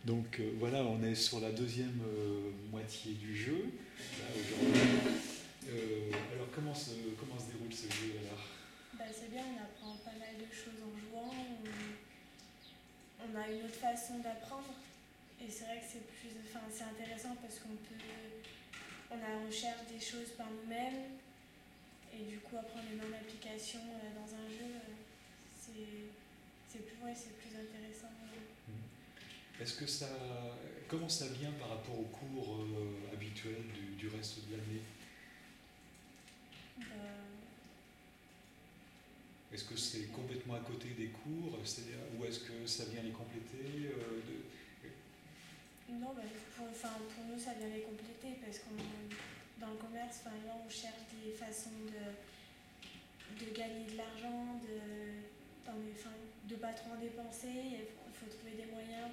Donc voilà, on est sur la deuxième moitié du jeu, là, aujourd'hui. Alors comment se déroule ce jeu alors? C'est bien, on apprend pas mal de choses en jouant, on a une autre façon d'apprendre et c'est vrai que c'est intéressant parce on cherche des choses par nous-mêmes et du coup après on les met en application dans un jeu, c'est plus intéressant. Est-ce que comment ça vient par rapport aux cours habituels du reste de l'année? Est-ce que c'est complètement à côté des cours, ou est-ce que ça vient les compléter Non, pour nous ça vient les compléter parce qu'on dans le commerce, là on cherche des façons de gagner de l'argent, de pas trop en dépenser. Il faut trouver des moyens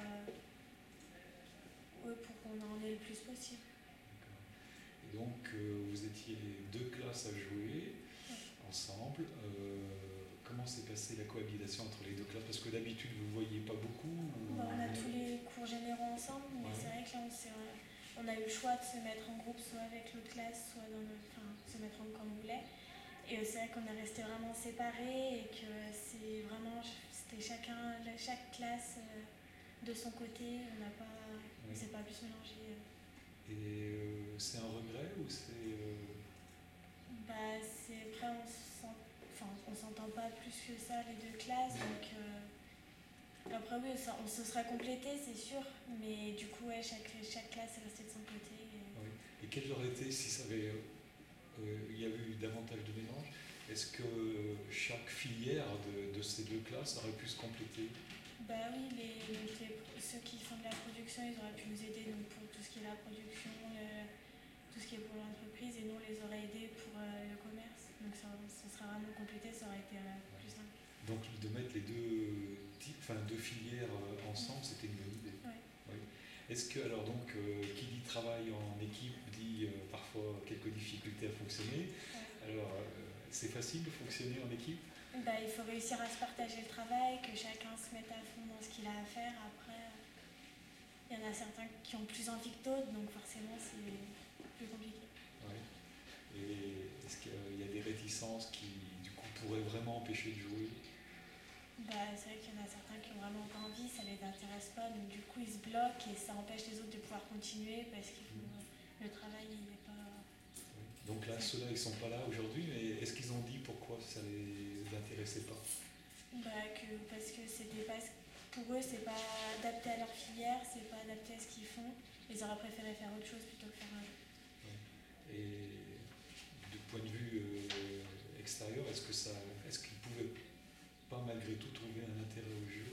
pour qu'on en ait le plus possible. Et donc vous étiez deux classes à jouer ensemble. Comment s'est passée la cohabitation entre les deux classes? Parce que d'habitude vous ne voyez pas beaucoup on a tous les cours généraux ensemble, mais c'est vrai que là on a eu le choix de se mettre en groupe, soit avec l'autre classe, soit se mettre en comme on voulait. Et c'est vrai qu'on est resté vraiment séparés et que c'était chaque classe de son côté, on s'est pas pu se mélanger. Et c'est un regret ou c'est... Après on s'entend pas plus que ça les deux classes, donc après oui, on se serait complété c'est sûr, mais du coup chaque classe est restée de son côté. Et quel aurait été si ça avait... il y avait eu davantage de mélange? Est-ce que chaque filière de ces deux classes aurait pu se compléter? Oui, ceux qui font de la production, ils auraient pu nous aider donc, pour tout ce qui est la production, tout ce qui est pour l'entreprise, et nous on les aurait aidés pour le commerce. Donc ça serait vraiment complété, ça aurait été plus simple. Donc de mettre les deux filières ensemble, c'était une bonne idée. Oui. Est-ce que, alors donc, qui dit travail en équipe dit parfois quelques difficultés à fonctionner. Alors, c'est facile de fonctionner en équipe? Il faut réussir à se partager le travail, que chacun se mette à fond dans ce qu'il a à faire. Après, il y en a certains qui ont plus envie que d'autres, donc forcément c'est plus compliqué. Oui. Et est-ce qu'il y a des réticences qui, du coup, pourraient vraiment empêcher de jouer? C'est vrai qu'il y en a certains qui n'ont vraiment pas envie, ça ne les intéresse pas, donc du coup ils se bloquent et ça empêche les autres de pouvoir continuer parce que le travail il n'est pas... Donc là, ceux-là, ils ne sont pas là aujourd'hui, mais est-ce qu'ils ont dit pourquoi ça ne les intéressait pas? Parce que pour eux, c'est pas adapté à leur filière, c'est pas adapté à ce qu'ils font. Ils auraient préféré faire autre chose plutôt que faire un jeu. Et du point de vue extérieur, est-ce qu'ils pouvaient pas malgré tout trouver un intérêt au jeu?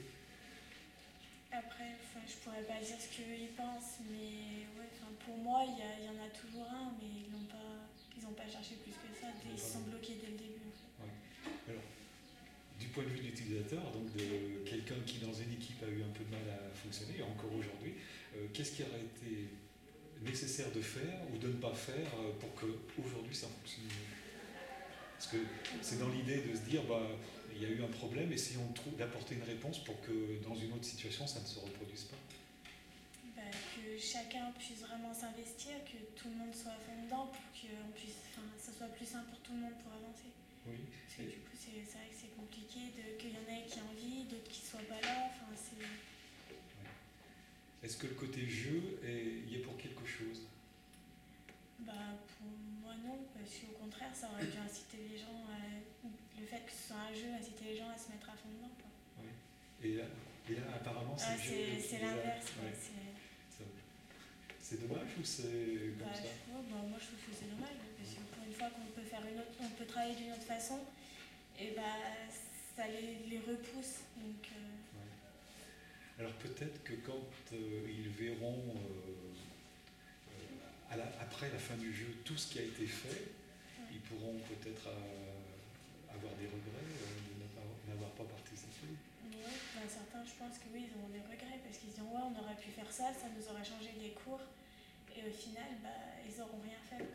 Après, je pourrais pas dire ce qu'ils pensent, mais pour moi, il y en a toujours un, mais ils n'ont pas cherché plus que ça. Ils se sont bloqués dès le début. En fait. Alors, du point de vue de l'utilisateur, donc de quelqu'un qui dans une équipe a eu un peu de mal à fonctionner, encore aujourd'hui, qu'est-ce qui aurait été nécessaire de faire ou de ne pas faire pour qu'aujourd'hui ça fonctionne mieux? Parce que c'est dans l'idée de se dire, il y a eu un problème, essayons d'apporter une réponse pour que dans une autre situation ça ne se reproduise pas. Que chacun puisse vraiment s'investir, que tout le monde soit à fond dedans pour que ça soit plus simple pour tout le monde pour avancer. Oui. Parce que du coup c'est vrai que c'est compliqué qu'il y en ait qui aient envie, d'autres qui ne soient pas là. Est-ce que le côté jeu y est pour quelque chose? Pour moi non, parce qu'au contraire ça aurait dû inciter les gens, le fait que ce soit un jeu, inciter les gens à se mettre à fond dedans. Oui. Et là apparemment c'est le jeu. C'est l'inverse. C'est dommage ou c'est comme ça? Moi je trouve que c'est dommage, parce que pour une fois on peut travailler d'une autre façon, et ça les repousse. Donc, Alors peut-être que quand ils verront après la fin du jeu tout ce qui a été fait, ils pourront peut-être avoir des regrets de n'avoir pas participé. Certains, je pense que oui, ils ont des regrets parce qu'ils se disent on aurait pu faire ça, ça nous aurait changé des cours, et au final, ils n'auront rien fait.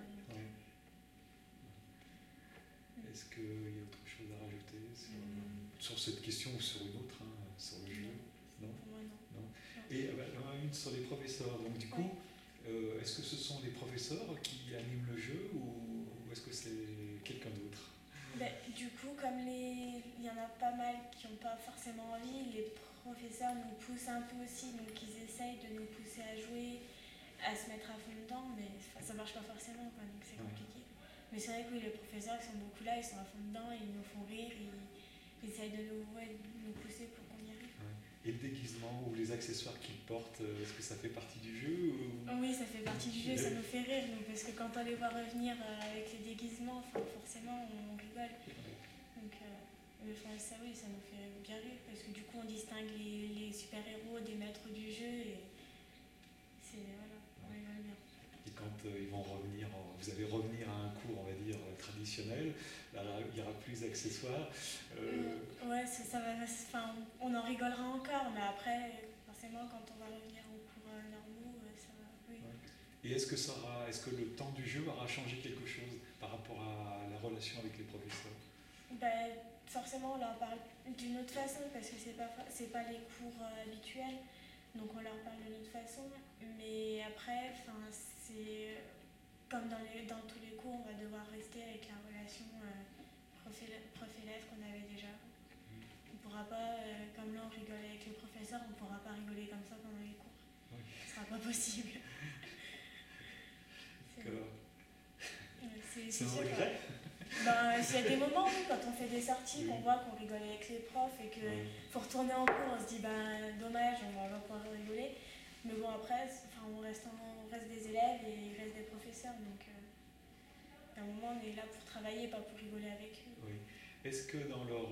Est-ce qu'il y a autre chose à rajouter sur cette question ou sur une autre, sur le jeu? Non. Pour moi, non. Et une sur les professeurs. Donc du coup, est-ce que ce sont les professeurs qui animent le jeu ou est-ce que c'est quelqu'un d'autre? Ben, du coup, comme il y en a pas mal qui n'ont pas forcément envie, les professeurs nous poussent un peu aussi, donc ils essayent de nous pousser à jouer, à se mettre à fond dedans, mais ça marche pas forcément, quoi, donc c'est compliqué. Mais c'est vrai que oui, les professeurs ils sont beaucoup là, ils sont à fond dedans, ils nous font rire, ils essayent de nous pousser pour qu'on y arrive. Et le déguisement ou les accessoires qu'ils portent, est-ce que ça fait partie du jeu ou... Oui, ça fait partie du jeu, ça nous fait rire, nous, parce que quand on les voit revenir avec les déguisements, forcément on rigole. Donc, ça, oui, ça nous fait bien rire, parce que du coup on distingue les super-héros des maîtres du jeu, et voilà, on rigole bien. Et quand ils vont revenir, vous allez revenir à un cours, on va dire, traditionnel, là, il n'y aura plus d'accessoires. Ouais, ça va, on en rigolera encore, mais après, forcément, quand on va revenir aux cours normaux, ça va, oui. Et est-ce que le temps du jeu aura changé quelque chose par rapport à la relation avec les professeurs? Ben, forcément, on leur parle d'une autre façon, parce que c'est pas les cours habituels, donc on leur parle d'une autre façon, mais après, c'est comme dans tous les cours, on va devoir rester avec la relation prof-élève qu'on avait déjà. On ne pourra pas, comme là on rigole avec les professeurs, on ne pourra pas rigoler comme ça pendant les cours. Oui. Ce ne sera pas possible. C'est un regret. Il y a des moments où, quand on fait des sorties, qu'on voit qu'on rigole avec les profs et qu'il faut retourner en cours, on se dit dommage, on va pouvoir rigoler. Mais bon, après, on reste des élèves et il reste des professeurs. Donc, à un moment, on est là pour travailler, pas pour rigoler avec eux. Oui. Est-ce que dans leur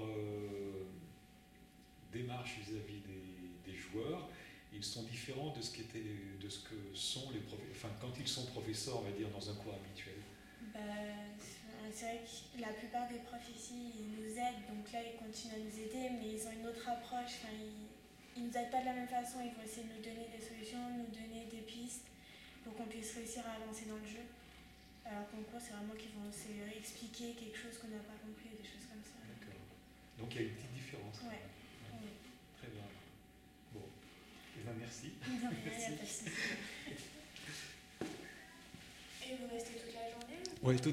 démarche vis-à-vis des joueurs, ils sont différents de ce que sont les professeurs, enfin, quand ils sont professeurs, on va dire, dans un cours habituel? C'est vrai que la plupart des profs ici, ils nous aident, donc là, ils continuent à nous aider, mais ils ont une autre approche. Ils ne nous aident pas de la même façon, ils vont essayer de nous donner des solutions, nous donner des pistes pour qu'on puisse réussir à avancer dans le jeu. Alors qu'en cours, c'est vraiment qu'ils vont expliquer quelque chose qu'on n'a pas compris, des choses comme ça. D'accord. Donc il y a une petite différence. Ouais. Oui. Très bien. Bon. Eh bien, merci. Non, il n'y a pas de souci. Et vous restez toute la journée ou... Oui,